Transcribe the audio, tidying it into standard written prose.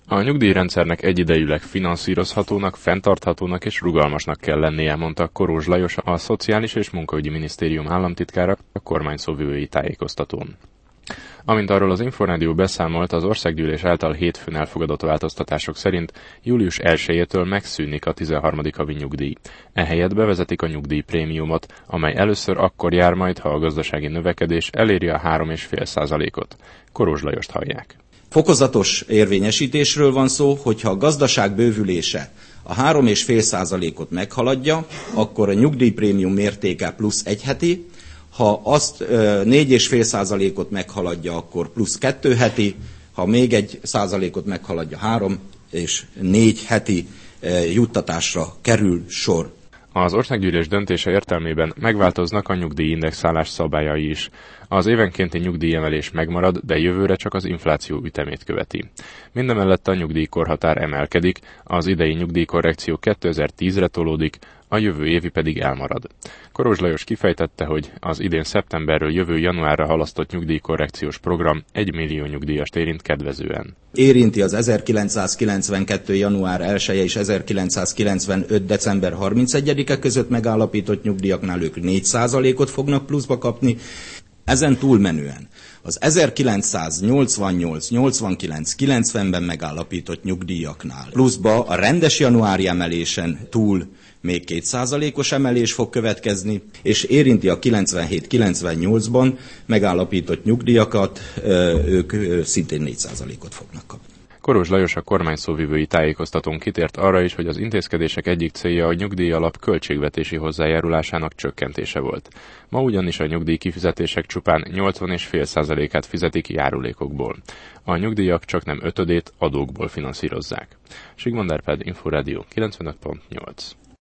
A nyugdíjrendszernek egyidejűleg finanszírozhatónak, fenntarthatónak és rugalmasnak kell lennie, mondta Korós Lajos, a Szociális és Munkaügyi Minisztérium államtitkára a kormányszóvivői tájékoztatón. Amint arról az Inforádió beszámolt, az országgyűlés által hétfőn elfogadott változtatások szerint július 1-től megszűnik a 13. havi nyugdíj. Ehelyett bevezetik a nyugdíjprémiumot, amely először akkor jár majd, ha a gazdasági növekedés eléri a 3,5%-ot. Korós Lajost hallják. Fokozatos érvényesítésről van szó, hogyha a gazdaság bővülése a 3,5%-ot meghaladja, akkor a nyugdíjprémium mértéke plusz 1 heti, ha azt 4,5%-ot meghaladja, akkor plusz 2 heti, ha még 1%-ot meghaladja, 3 és 4 heti juttatásra kerül sor. Az országgyűlés döntése értelmében megváltoznak a nyugdíjindexálás szabályai is. Az évenkénti nyugdíjemelés megmarad, de jövőre csak az infláció ütemét követi. Mindemellett a nyugdíjkorhatár emelkedik, az idei nyugdíjkorrekció 2010-re tolódik, a jövő évi pedig elmarad. Korós Lajos kifejtette, hogy az idén szeptemberről jövő januárra halasztott nyugdíjkorrekciós program 1 millió nyugdíjast érint kedvezően. Érinti az 1992. január 1 és 1995. december 31-e között megállapított nyugdíjaknál ők 4%-ot fognak pluszba kapni. Ezen túlmenően az 1988, 89, 90-ben megállapított nyugdíjaknál pluszba a rendes januári emelésen túl még 2%-os emelés fog következni, és érinti a 97-98-ban megállapított nyugdíjakat, ők szintén 4%-ot fognak kapni. Korós Lajos a kormányszóvivői tájékoztatón kitért arra is, hogy az intézkedések egyik célja a nyugdíjalap költségvetési hozzájárulásának csökkentése volt. Ma ugyanis a nyugdíj kifizetések csupán 80,5%-át fizetik járulékokból. A nyugdíjak csaknem 1/5 adókból finanszírozzák. Sigmond Árpád, Inforádió 95.8.